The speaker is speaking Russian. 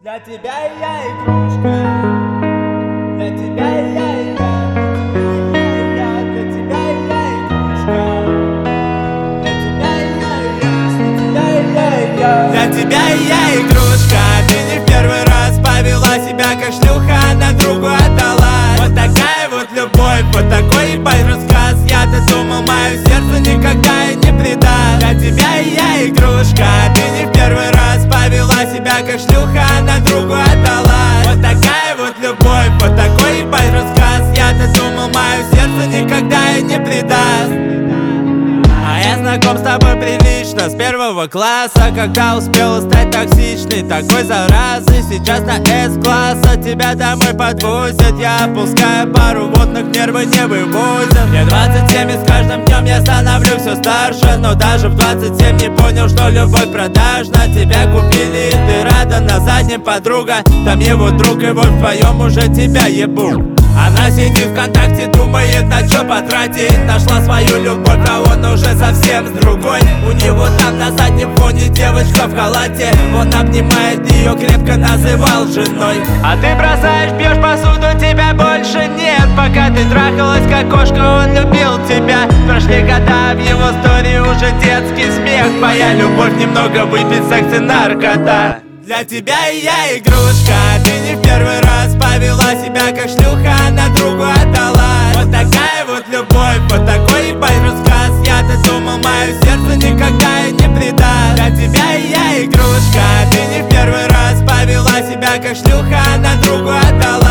Для тебя я игрушка, для тебя я, для тебя я игрушка, для тебя я, для тебя я игрушка. Ты не в первый раз повела себя как шлюха, на другу отдалась. Вот такая вот любовь, вот такой ебать рассказ. Я-то думал, мое сердце никогда и не предаст. Для тебя я игрушка, ты не в первый раз повела себя как шлюха, на другу отдалась. Вот такая вот любовь, вот такой ебать рассказ. Я-то думал, мое сердце никогда и не предаст. А я знаком с тобой прилично, с первого класса, когда успела стать токсичной, такой заразой. Сейчас на С-класса тебя домой подвозят. Я опускаю пару водных, нервы не вывозят. Мне 27 и с каждым днем я становлюсь все старше. Но даже в 27 не понял, что любовь продажна. Тебя купили и ты рада, на заднем подруга. Там его друг, и вот вдвоем уже тебя ебу. Она сидит ВКонтакте, думает, на чё потратить. Нашла свою любовь, а он уже совсем с другой. У него там на заднем фоне девочка в халате. Он обнимает ее, крепко называл женой. А ты бросаешь, бьешь посуду, тебя больше нет. Пока ты трахалась как кошка, он любил тебя. Прошли года, в его истории уже детский смех. Твоя любовь немного выпить, секс и наркота. Для тебя я игрушка, ты не в первый раз повела себя как шлюха, на другу отдалась. Вот такая вот любовь, вот такой ебать рассказ. Я-то думал, мое сердце никогда и не предаст. Для тебя я игрушка, ты не в первый раз повела себя как шлюха, на другу отдалась.